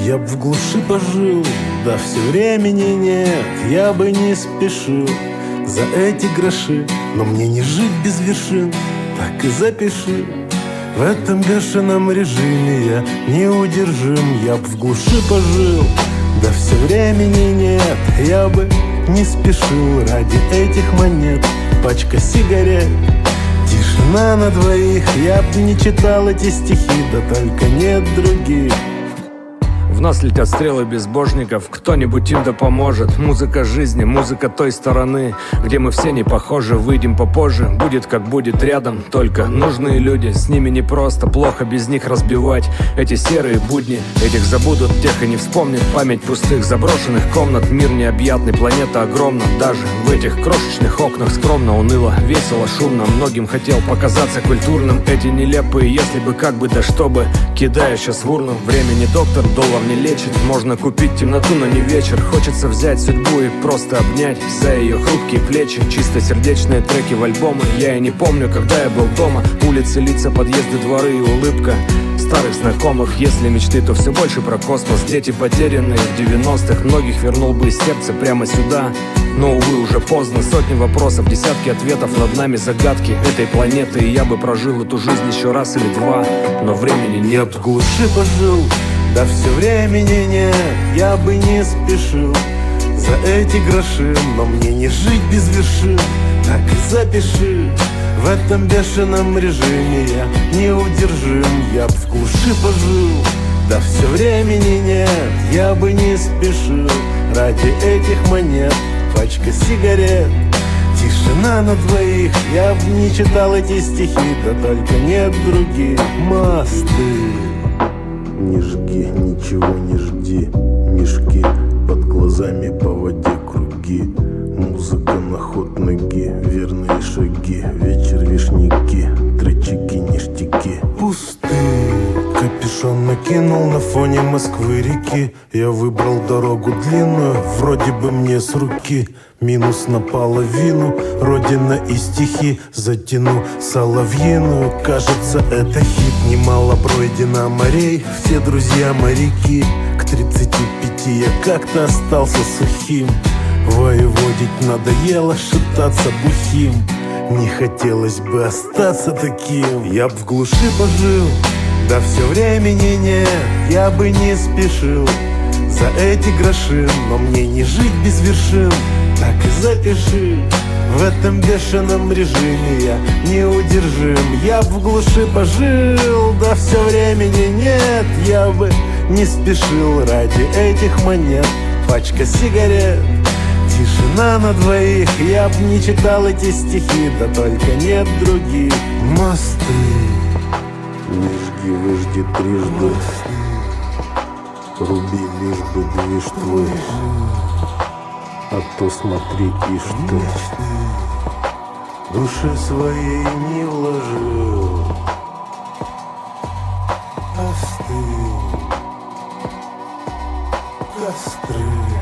Я б в глуши пожил, да все времени нет. Я бы не спешил за эти гроши, но мне не жить без вершин, так и запиши. В этом бешеном режиме я неудержим. Я б в глуши пожил, да все времени нет. Я бы не спешил ради этих монет. Пачка сигарет, тишина на двоих. Я б не читал эти стихи, да только нет других. В нас летят стрелы безбожников, кто-нибудь им да поможет. Музыка жизни, музыка той стороны, где мы все не похожи. Выйдем попозже, будет как будет рядом. Только нужные люди, с ними непросто, плохо без них разбивать эти серые будни. Этих забудут, тех и не вспомнят. Память пустых заброшенных комнат. Мир необъятный, планета огромна. Даже в этих крошечных окнах скромно, уныло, весело, шумно. Многим хотел показаться культурным. Эти нелепые, если бы, как бы, да чтобы. Кидаю сейчас в урну, времени доктор, доллар не лечит. Можно купить темноту, но не вечер. Хочется взять судьбу и просто обнять за ее хрупкие плечи. Чистосердечные треки в альбомы. Я и не помню, когда я был дома. Улицы, лица, подъезды, дворы и улыбка старых знакомых. Если мечты, то все больше про космос. Дети потерянные в 90-х. Многих вернул бы из сердца прямо сюда. Но, увы, уже поздно. Сотни вопросов, десятки ответов. Над нами загадки этой планеты. И я бы прожил эту жизнь еще раз или два, но времени нет. Я б в глуши пожил, да все времени нет. Я бы не спешил за эти гроши, но мне не жить без вершин, так и запиши. В этом бешеном режиме я неудержим. Я б в глуши пожил, да все времени нет. Я бы не спешил ради этих монет. Пачка сигарет, тишина на двоих. Я б не читал эти стихи, да только нет других. Мосты. Не жги, ничего не жди. Мешки под глазами, по воде круги. Музыка на ход ноги, верные шаги. Вечер, вишняки, тречики, ништяки. Пусты. Капюшон накинул на фоне Москвы реки. Я выбрал дорогу длинную, вроде бы мне с руки. Минус наполовину, родина и стихи. Затяну соловьиную, кажется, это хит. Немало пройдено морей, все друзья моряки. К 35 я как-то остался сухим. Воеводить надоело, шататься бухим. Не хотелось бы остаться таким. Я б в глуши пожил, да все времени нет. Я бы не спешил за эти гроши, но мне не жить без вершин, так и запиши. В этом бешеном режиме я неудержим. Я б в глуши пожил, да все времени нет. Я бы не спешил ради этих монет. Пачка сигарет, тишина на двоих. Я б не читал эти стихи, да только нет других. Мосты. Не жги, выжди трижды. Руби, лишь бы движ твой. А то смотри, ишь ты, души своей не вложил. Остынь, костры.